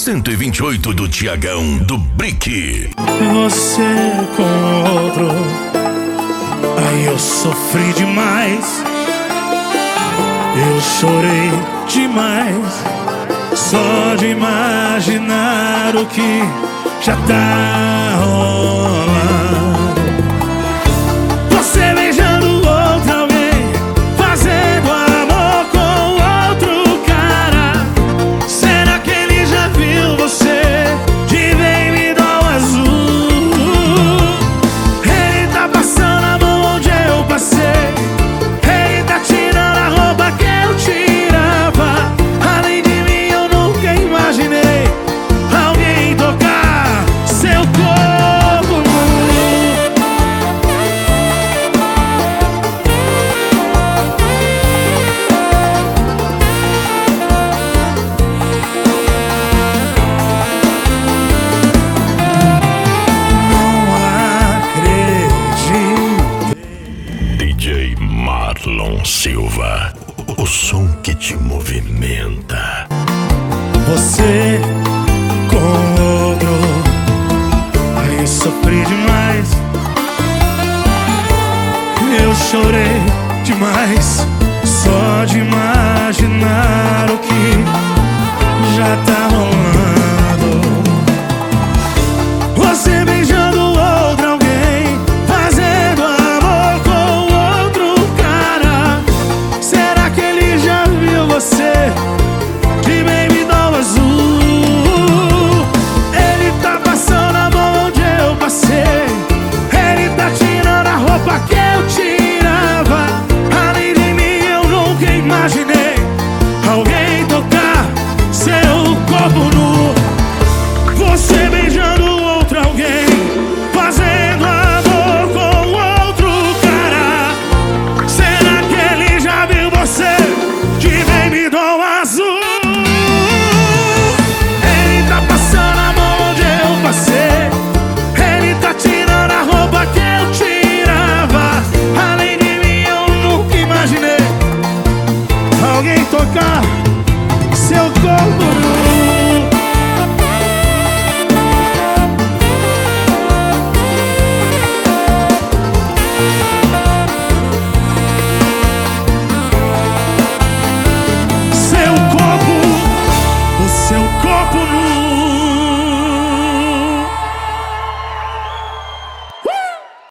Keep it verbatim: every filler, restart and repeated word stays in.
cento e vinte e oito do Tiagão, do Brick. Você com outro, aí eu sofri demais. Eu chorei demais, só de imaginar o que já tá rolando. Você beijando outra alguém, fazendo amor com outro cara. Será que ele já viu você de baby doll azul? Ele tá passando a mão onde eu passei. Ele tá tirando a roupa que eu tirava. Além de mim eu nunca imaginei alguém tocar seu corpo nu. D J Marlon Silva, o som que te movimenta. Você com outro, aí eu sofri demais. Eu chorei demais, só de imaginar o que já tá rolando.